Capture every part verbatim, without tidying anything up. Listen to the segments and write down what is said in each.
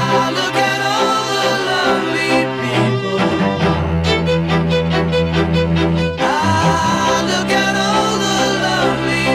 look at all the lonely people. Ah, look at all the lonely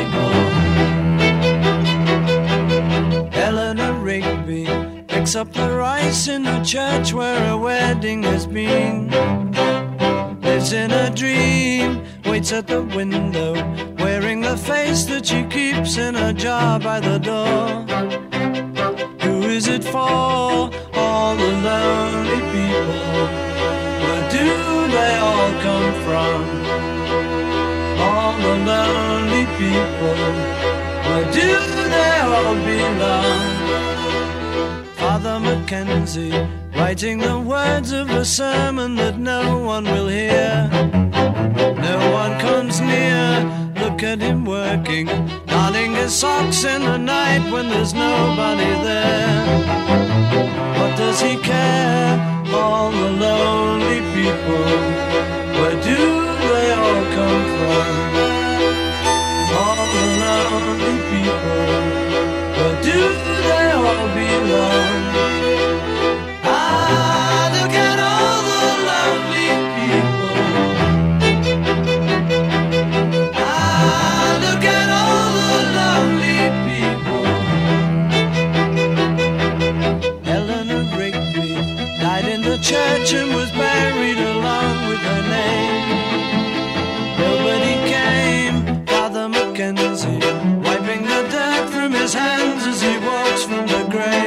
people. Eleanor Rigby picks up the rice in the church where a wedding has been. Lives in a dream, waits at the window, wearing the face that she keeps in a jar by the door. Who is it for? All the lonely people. Where do they all come from? All the lonely people. Where do they all belong? Father Mackenzie, writing the words of a sermon that no one will hear. No one comes near, look at him working, darning his socks in the night when there's nobody there. What does he care? All the lonely people. Where do they all come from? All the lonely people. Where do they all belong? Ah, look at all the lonely people. Ah, look at all the lonely people. Eleanor Rigby died in the church and was buried along with her name. Nobody came. Father Mackenzie wiping the dirt from his hands as he walks from the grave.